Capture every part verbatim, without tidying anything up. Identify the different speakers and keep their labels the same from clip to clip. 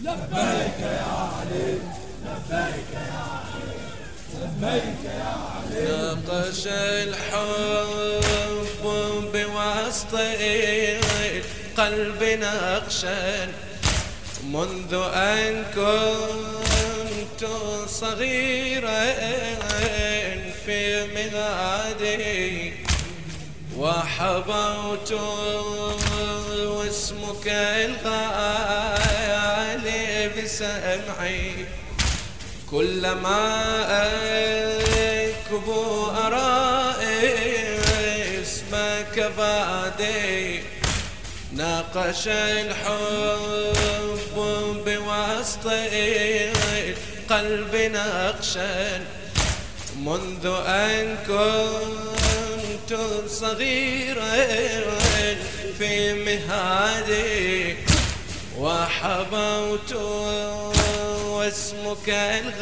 Speaker 1: لبيك يا علي لبيك يا علي لبيك يا علي.
Speaker 2: نقش الحب بوسط قلبي نقشا منذ أن كنت صغيرا في مهادي وحبوت واسمك الغالي بسمعي كلما أكب أرى اسمك بعدي. ناقش الحب بوسط قلبي نقشا منذ أن كنت صغيرا في مهادي وحبوت واسمك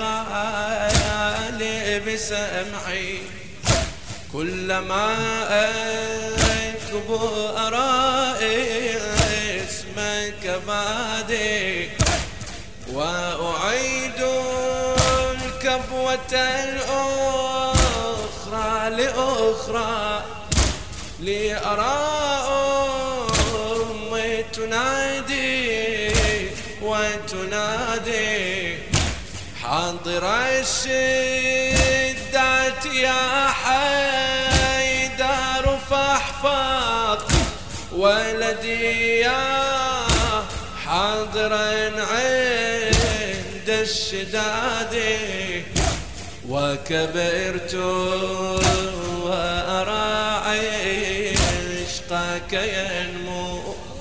Speaker 2: الغالي بسمعي كلما أكب أرى اسمك بعدي. وأعيد الكبوة الأخرى لأخرى لأرى أمي تنادي وتنادي حاضر الشدة يا حيدر فاحفظ ولدي يا حاضرا عند الشداد. وكبرت وأرى عشقك ينمو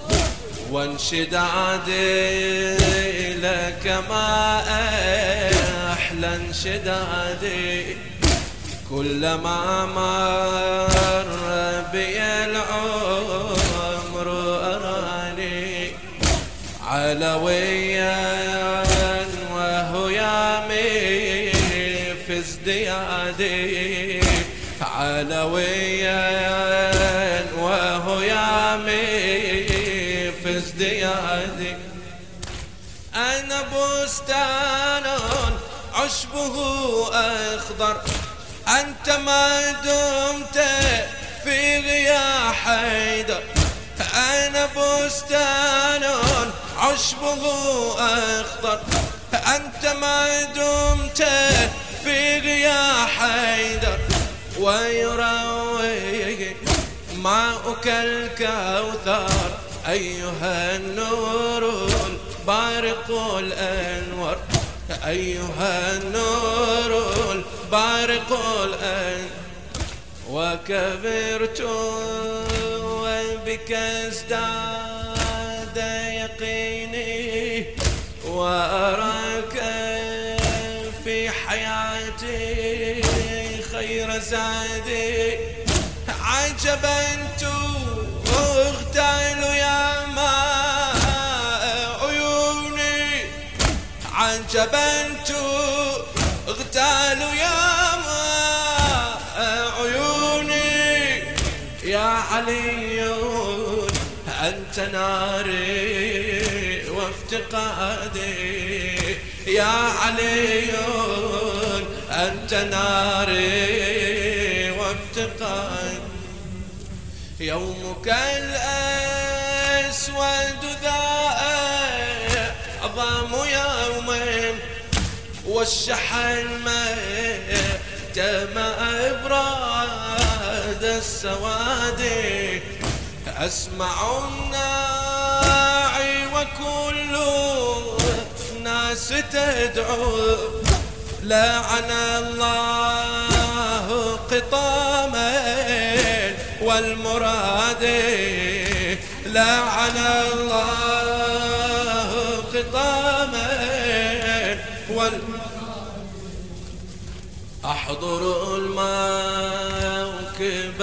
Speaker 2: وانشدادي لك ما أحلى انشدادي. كلما مر بي العمر أراني علويا وهو يامي في ازديادي علويا وهو يامي في ازديادي. أنا بستان عشبه أخضر أنت ما دمت فيه يا حيدر. أنا بستان عشبه أخضر أنت ما دمت فيه يا حيدر. ويروي ماؤك الكوثر أيها النور البارق الأنور أيها النور البارق الأنور. وكبرت وبك ازداد يقيني وأراك في حياتي خير زادي. عجبا تغتال يا ماء عيوني عجبا تغتال يا ماء عيوني. يا علي أنت ناري وافتقادي يا علي أنت ناري وافتقادي. يومك الأسود ذا أعظم يومين والشحن مهتم أبراد السواد. أسمع الناعي وكل الناس تدعو لعن الله قطامين والمراد لعن الله قطامين والمراد. أحضر الموكب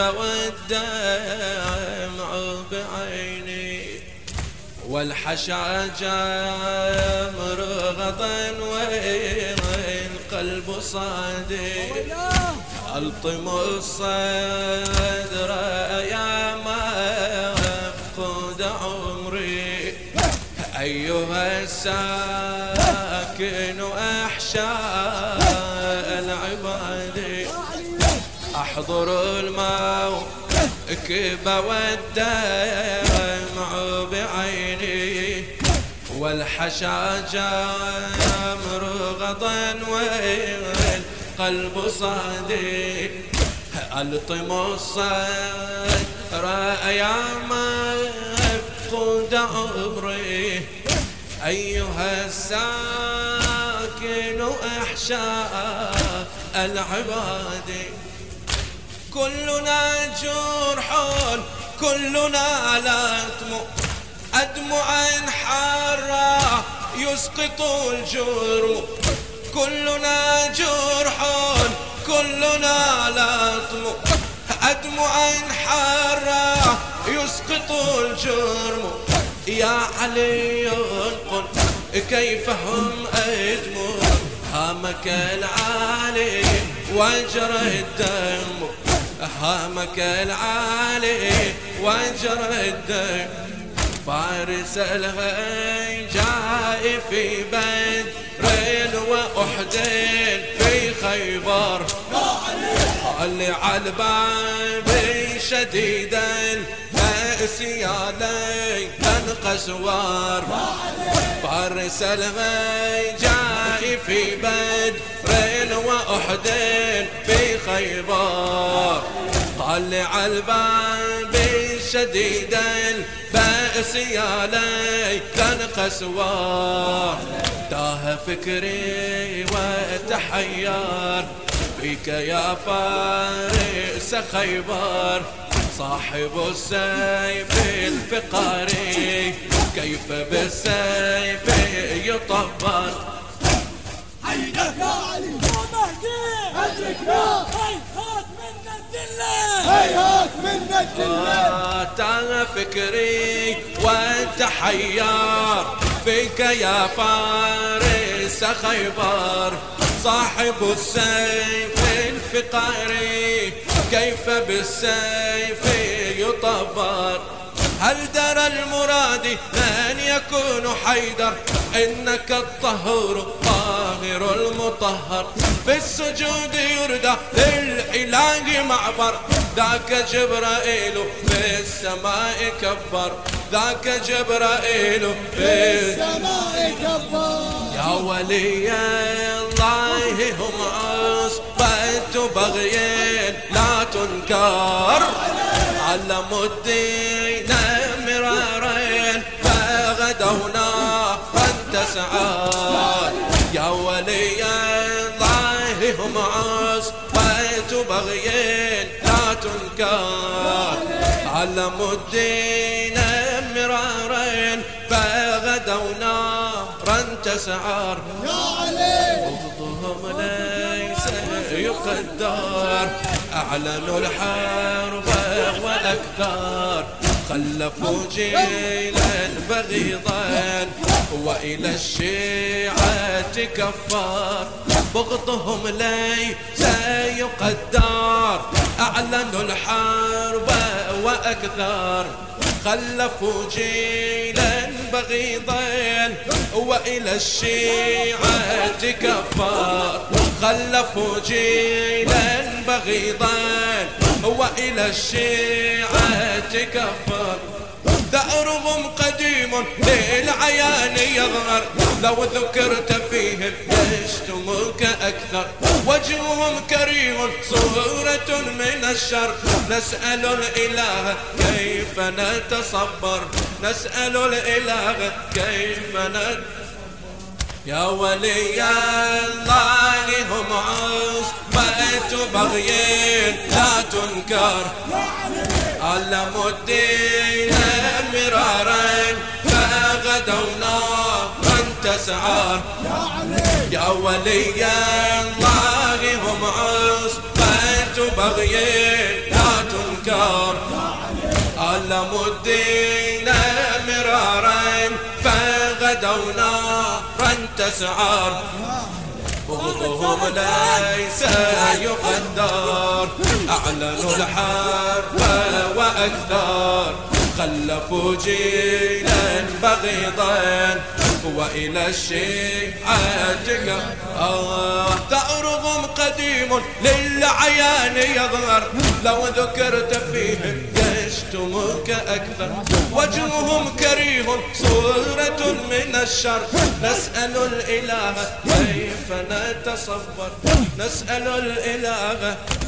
Speaker 2: والدمع بعيني والحشا جامر غضا والقلب صادق. ألطم الصدر يا مفقود عمري أيها الساكن أحشاء العباد أحضر الموكب والدمع بعيني والحشا جمر غضا والقلب صادق ألطم الصدر يا مفقود عمري أيها الساكن أحشاء العباد كلنا جرح كلنا لطم أدمعا حارة يسقط الجرم كلنا جرح كلنا لطم أدمعا حارة يسقط الجرم يا علي قل كيف هم أدموا هامك العالي وجرى الدم هامك العالي وجرى الدم فارس الهيجاء في بدر وأحد في خيبر اللي على الباب شديدا البأس يا ليت قسوار فارس الهيجاء في بدر وأحد في خيبر اللي على الباب شديدا البأس يا ليت قسوار تاه فكري وتحير فيك يا فارس خيبر صاحب السيف الفقاري كيف بالسيف يطبر
Speaker 1: حيدك يا علي يا مهدي أدركنا هيهات منا الدلة هيهات منا الدلة
Speaker 2: تاه فكري وتحير فيك يا فارس خيبر صاحب السيف الفقاري كيف بالسيف يطبر هل درى المراد من يكون حيدر إنك الطهور طاهر المطهر في السجود يردى للإله معبر ذاك جبرائيل في السماء كبر ذاك جبرائيل في
Speaker 1: السماء كبر
Speaker 2: يا ولي الله هم عصبة بغي لا تنكر علموا الدين مرارين فغدونا فانتسعار يا ولي الله هم عصبة بغي لا تنكر علموا الدين مرارين فغدونا تسعر
Speaker 1: يا علي
Speaker 2: بغضهم ليس يقدر أعلنوا الحرب وأكثر خلفوا جيلا بغيضا وإلى الشيعة كفار بغضهم ليس يقدر أعلنوا الحرب وأكثر خلفوا جيلا بغيضا وإلى الشيعة كفار خلفوا جيلا بغيضا وإلى الشيعة كفار ثأرهم قديم للعيان يظهر لو ذكرت فيهم يشتموك أكثر وجههم كريم صورة من الشر نسأل الإله كيف نتصبر نسأل الإله كيف نتصبر يا ولي الله هم عصبة بغي لا تنكر علموا الدين مرارا فغدونا فانتسعر يا ولي الله هم عصبة بغي لا تنكر علموا الدين مرارا فغدونا تسعر بغضهم ليس يقدر أعلنوا الحرب وأكثر خلفوا جيلا بغيضا وإلى الشيعة آه ثأرهم قديم للعيان يظهر لو ذكرت فيهم يشتمك أكثر وجههم كريه صورة من الشر نسأل الإله كيف نتصور نسأل الإله